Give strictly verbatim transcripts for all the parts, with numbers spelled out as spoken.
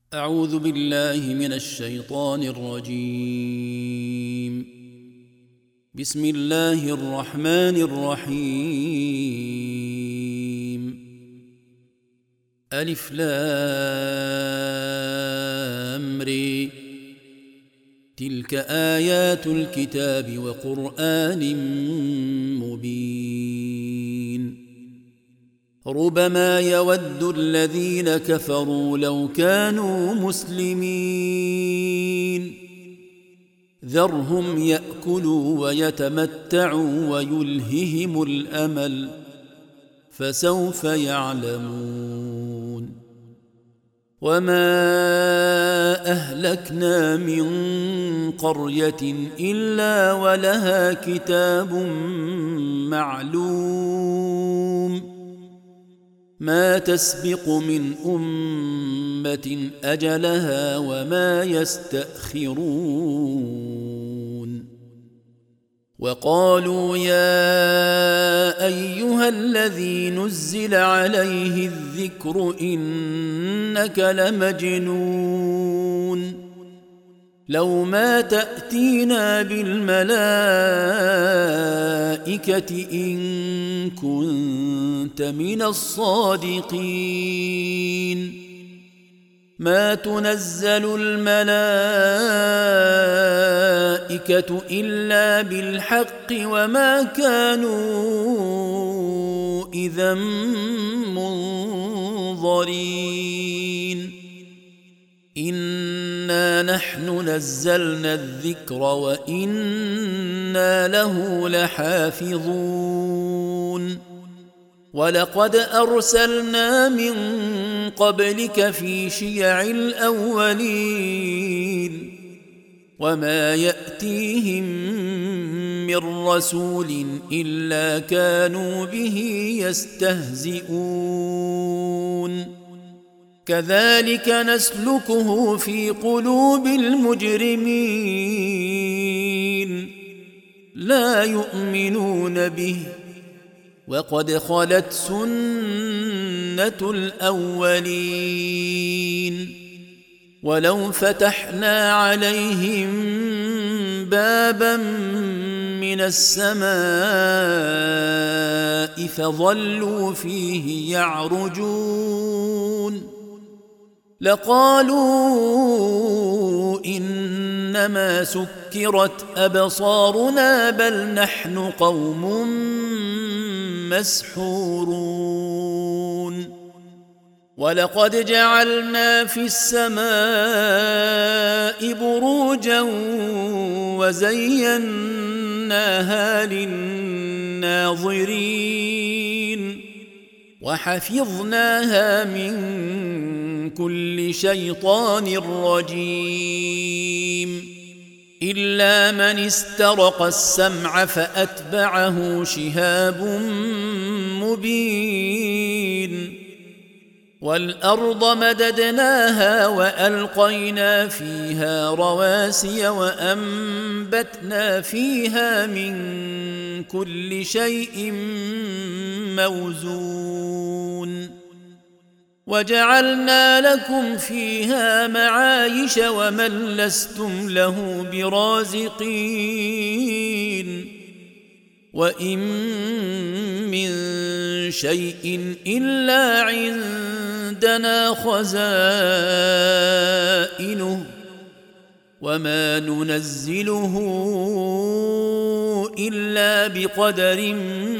أعوذ بالله من الشيطان الرجيم. بسم الله الرحمن الرحيم. ألف لام ر. تلك آيات الكتاب وقرآن مبين. ربما يود الذين كفروا لو كانوا مسلمين. ذرهم يأكلوا ويتمتعوا ويلههم الأمل فسوف يعلمون. وما أهلكنا من قرية إلا ولها كتاب معلوم. ما تسبق من أمة أجلها وما يستأخرون. وقالوا يا أيها الذي نزل عليه الذكر إنك لمجنون. لو ما تأتينا بالملائكة إن كنت من الصادقين. ما تنزل الملائكة إلا بالحق وما كانوا إذا منظرين. إنا نحن نزلنا الذكر وإنا له لحافظون. ولقد أرسلنا من قبلك في شيع الأولين وما يأتيهم من رسول إلا كانوا به يستهزئون. كذلك نسلكه في قلوب المجرمين لا يؤمنون به وقد خلت سنة الأولين. ولو فتحنا عليهم بابا من السماء فظلوا فيه يعرجون لقالوا إنما سكرت أبصارنا بل نحن قوم مسحورون. ولقد جعلنا في السماء بروجا وزيناها للناظرين وحفظناها من كل شيطان رجيم إلا من استرق السمع فأتبعه شهاب مبين. والأرض مددناها وألقينا فيها رواسي وأنبتنا فيها من كل شيء موزون. وجعلنا لكم فيها معايش ومن لستم له برازقين. وإن من شيء إلا عندنا خزائنه وما ننزله إلا بقدر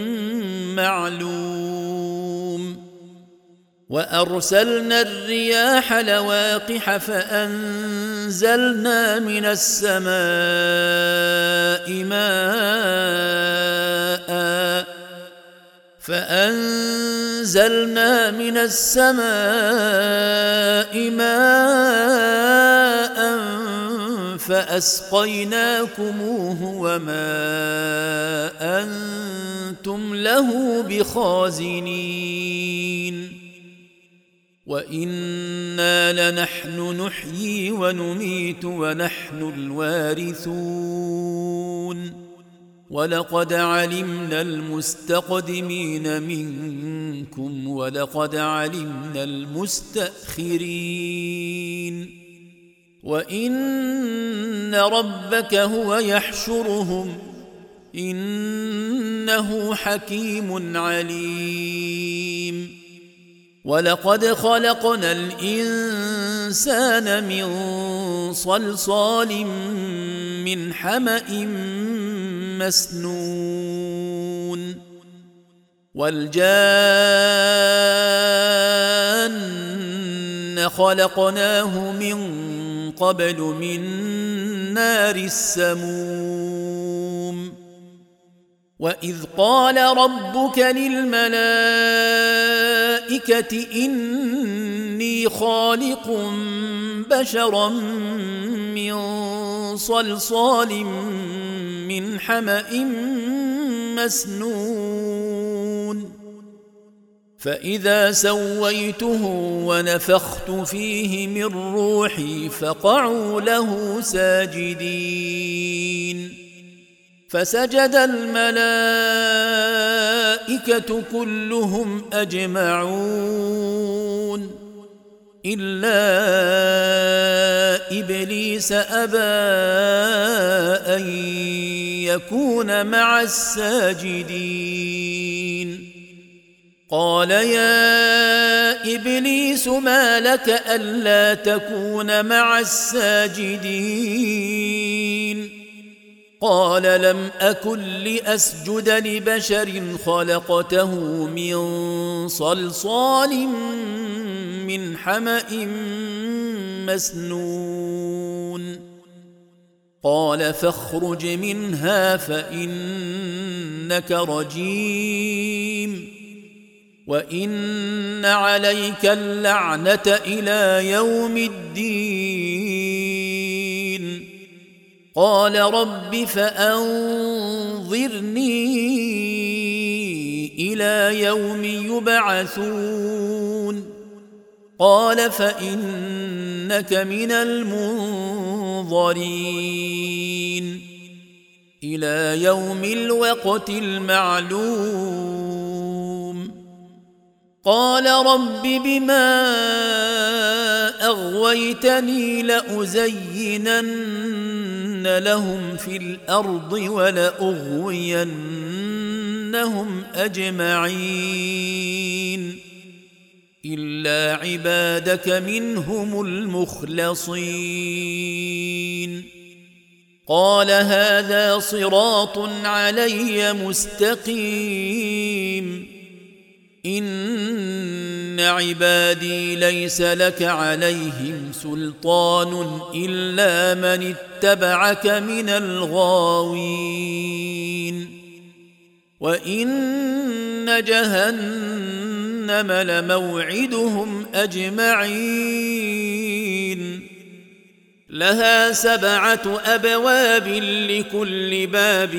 معلوم. وأرسلنا الرياح لواقح فأنزلنا من السماء ماء فأنزلنا من السماء ماء فأسقيناكموه وما أنتم له بخازنين. وإنا لنحن نحيي ونميت ونحن الوارثون. ولقد علمنا المستقدمين منكم ولقد علمنا المستأخرين وإن ربك هو يحشرهم إنه حكيم عليم ولقد خلقنا الإنسان من صلصال من حمأ مسنون والجان خلقناه من قبل من نار السموم وإذ قال ربك للملائكة إني خالق بشرا من صلصال من حمأ مسنون فإذا سويته ونفخت فيه من روحي فقعوا له ساجدين فسجد الملائكة كلهم أجمعون إلا إبليس أبى أن يكون مع الساجدين قال يا إبليس ما لك ألا تكون مع الساجدين قال لم أكن لأسجد لبشر خلقته من صلصال من حمأ مسنون قال فاخرج منها فإنك رجيم وإن عليك اللعنة إلى يوم الدين قال رب فأنظرني إلى يوم يبعثون قال فإنك من المنظرين إلى يوم الوقت المعلوم قال رب بما أغويتني لأزينن لهم في الأرض ولأغوينهم أجمعين إلا عبادك منهم المخلصين قال هذا صراط علي مستقيم إن عبادي ليس لك عليهم سلطان إلا من اتبعك من الغاوين وإن جهنم لموعدهم أجمعين لها سبعة أبواب لكل باب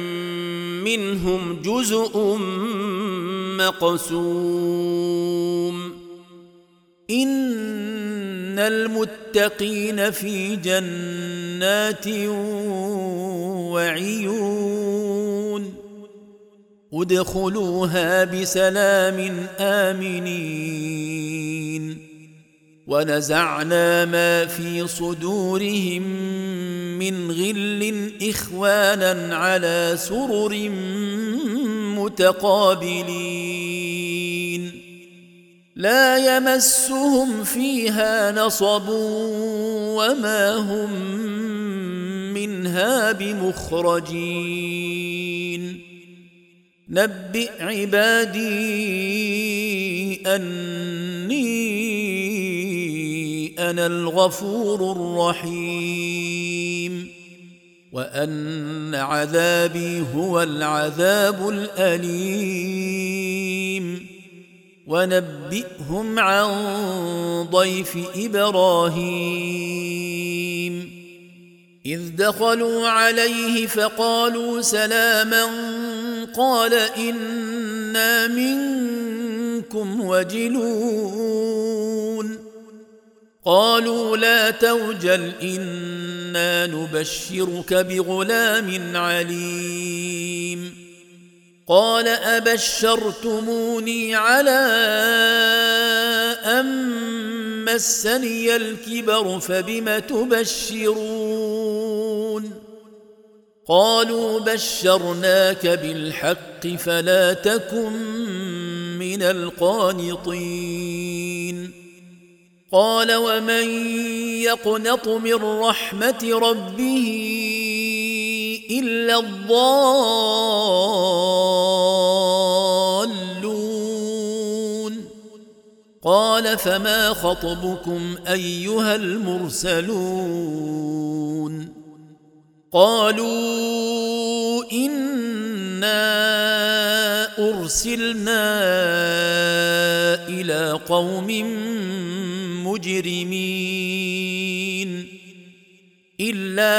منهم جزء مقسوم إن المتقين في جنات وعيون ادخلوها بسلام آمنين ونزعنا ما في صدورهم من غل إخوانا على سرر متقابلين لا يمسهم فيها نصب وما هم منها بمخرجين نبئ عبادي أني أنا الغفور الرحيم وأن عذابي هو العذاب الأليم ونبئهم عن ضيف إبراهيم إذ دخلوا عليه فقالوا سلاما قال إنا منكم وجلون قالوا لا توجل إنا نبشرك بغلام عليم قال أبشرتموني على أن مسني الكبر فبم تبشرون قالوا بشرناك بالحق فلا تكن من القانطين قال ومن يقنط من رحمة ربه إلا الضالون قال فما خطبكم أيها المرسلون قالوا إنا أرسلنا إلى قوم مجرمين إلا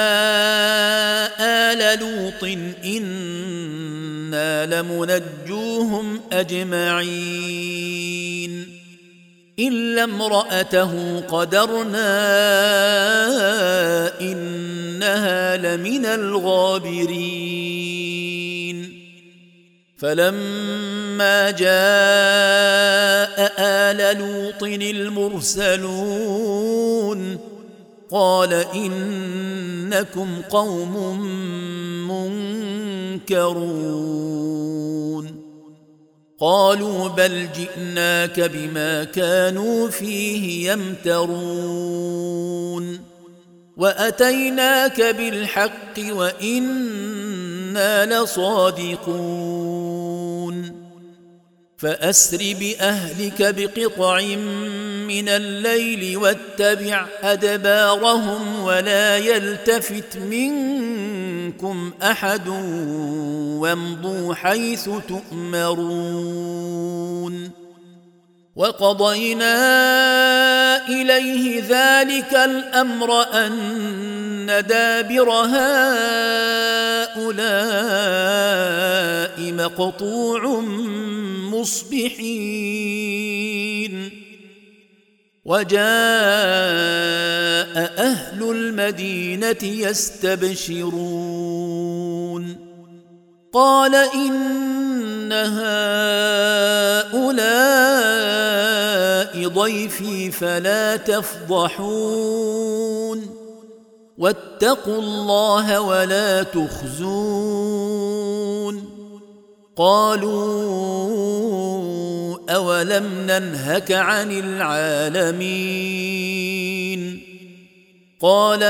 آل لوط إنا لمنجوهم أجمعين إلا امرأته قدرنا إنها لمن الغابرين فلما جاء آل لوط المرسلون قال إنكم قوم منكرون قالوا بل جئناك بما كانوا فيه يمترون وأتيناك بالحق وإنا لصادقون فأسر بأهلك بقطع من الليل واتبع أدبارهم ولا يلتفت منكم أحد وامضوا حيث تؤمرون وقضينا إليه ذلك الأمر أن دابر هؤلاء مقطوع مصبحين وجاء أهل المدينة يستبشرون قال إن هؤلاء ضيفي فلا تفضحون واتقوا الله ولا تخزون قالوا أولم ننهك عن العالمين قال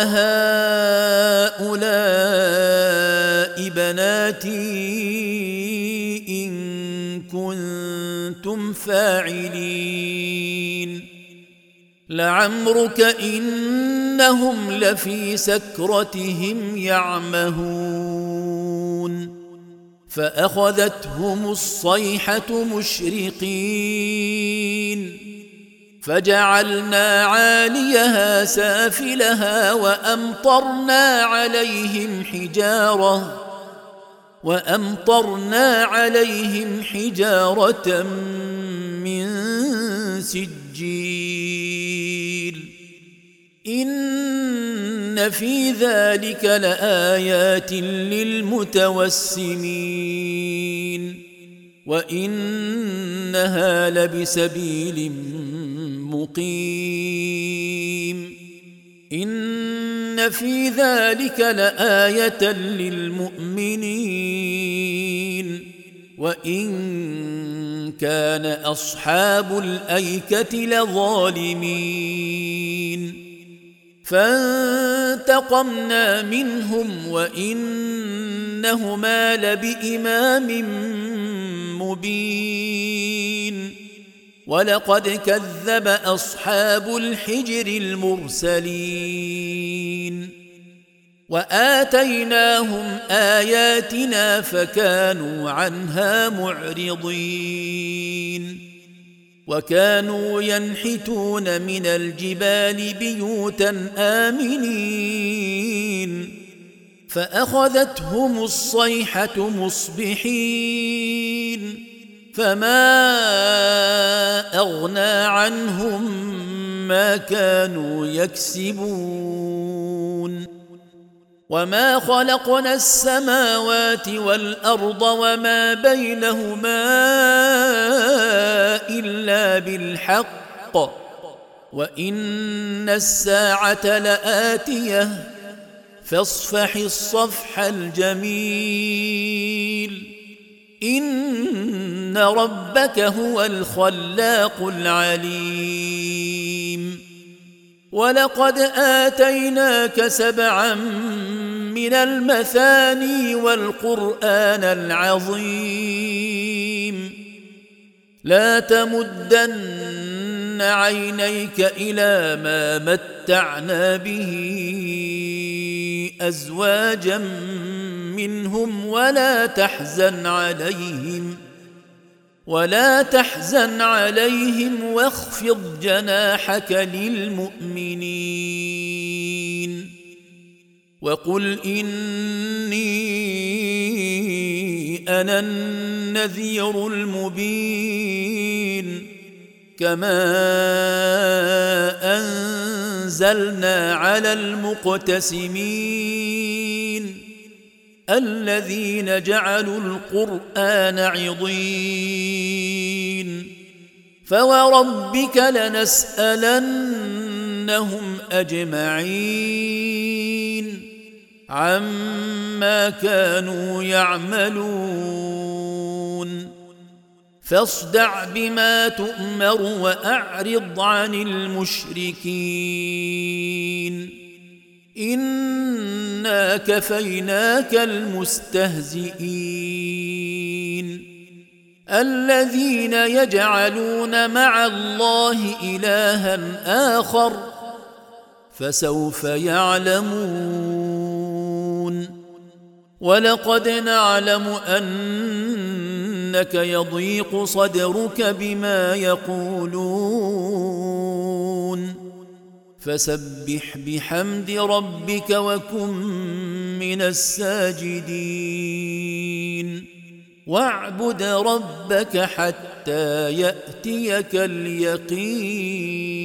هؤلاء بناتي إن كنتم فاعلين لعمرك إنهم لفي سكرتهم يعمهون فأخذتهم الصيحة مشرقين فجعلنا عاليها سافلها وأمطرنا عليهم حجارة وأمطرنا عليهم حجارة من سجيل إن في ذلك لآيات للمتوسمين وإنها لبسبيل مقيم إن في ذلك لآية للمؤمنين وإن كان أصحاب الأيكة لظالمين فانتقمنا منهم وإنهما لبإمام مبين ولقد كذب أصحاب الحجر المرسلين وآتيناهم آياتنا فكانوا عنها معرضين وكانوا ينحتون من الجبال بيوتا آمنين فأخذتهم الصيحة مصبحين فما أغنى عنهم بما كانوا يكسبون وما خلقنا السماوات والأرض وما بينهما إلا بالحق وإن الساعة لآتية فاصفح الصفح الجميل إن ربك هو الخلاق العليم ولقد آتيناك سبعا من المثاني والقرآن العظيم لا تمدن عينيك إلى ما متعنا به أزواجا منهم ولا تحزن عليهم ولا تحزن عليهم واخفض جناحك للمؤمنين وقل إني أنا النذير المبين كما أنزلنا على المقتسمين الذين جعلوا القرآن عضين فوربك لنسألنهم أجمعين عما كانوا يعملون فاصدع بما تؤمر وأعرض عن المشركين إنا كفيناك المستهزئين الذين يجعلون مع الله إلها آخر فسوف يعلمون ولقد نعلم أنك يضيق صدرك بما يقولون فسبح بحمد ربك وكن من الساجدين واعبد ربك حتى يأتيك اليقين.